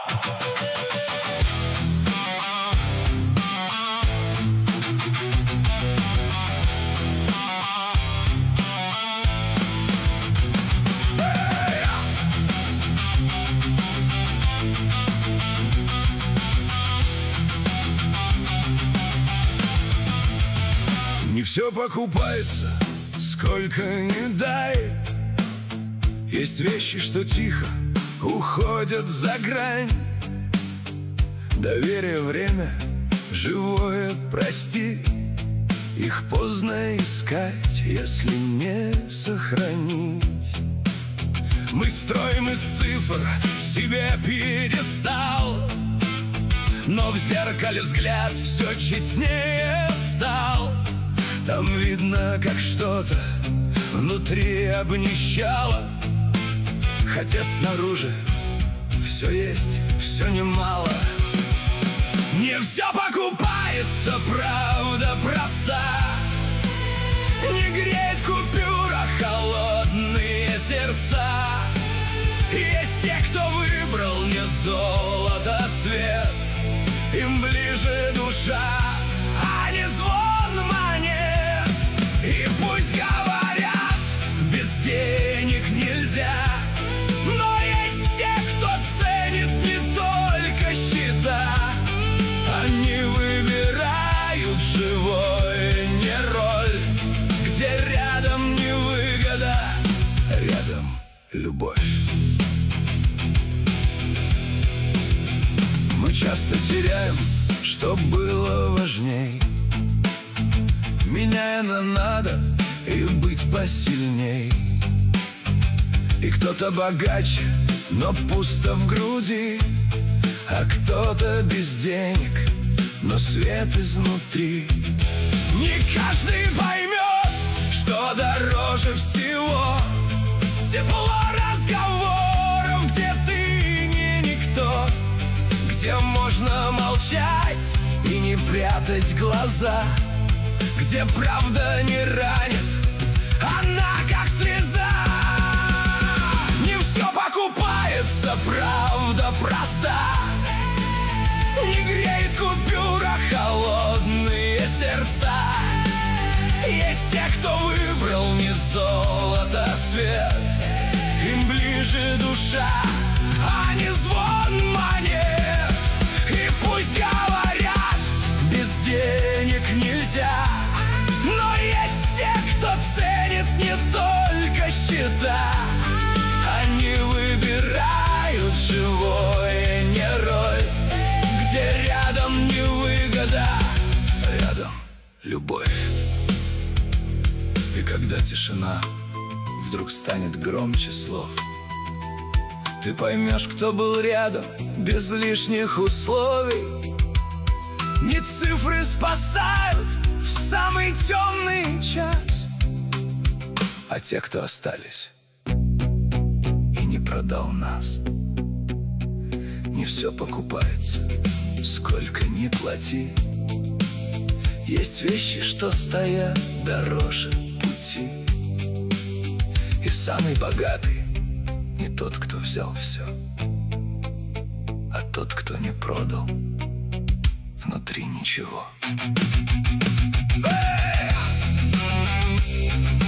Не все покупается, сколько ни дай. Есть вещи, что тихо уходят за грань. Доверие, время, живое, прости. Их поздно искать, если не сохранить. Мы строим из цифр себе пьедестал, но в зеркале взгляд все честнее стал. Там видно, как что-то внутри обнищало, хотя снаружи все есть, все немало. Не все покупается, правда проста. Не греет купюра холодные сердца. Есть те, кто выбрал не золото, а свет. Им ближе душа, а не звон монет. И пусть говорят, без денег нельзя, но есть те, кто ценит не только счета. Они выбирают живое, не роль, где рядом не выгода, рядом любовь. Мы часто теряем, что было важней, меняя на надо и быть посильней. И кто-то богаче, но пусто в груди, а кто-то без денег, но свет изнутри. Не каждый поймет, что дороже всего тепло разговоров, где ты не никто, где можно молчать и не прятать глаза, где правда не ранит, она как слеза. Не все покупается, правда проста. Не греет купюра холодные сердца. Есть те, кто выбрал не золото, а свет. Им ближе душа, а не звон монет. И пусть говорят, без денег нельзя, но есть те, кто ценит не только счета. Они выбирают живое, не роль, где рядом не выгода, рядом любовь. И когда тишина вдруг станет громче слов, ты поймешь, кто был рядом без лишних условий. Не цифры спасают в самый темный час, а те, кто остались и не продал нас. Не все покупается, сколько ни плати. Есть вещи, что стоят дороже пути. И самый богатый не тот, кто взял все, а тот, кто не продал внутри ничего.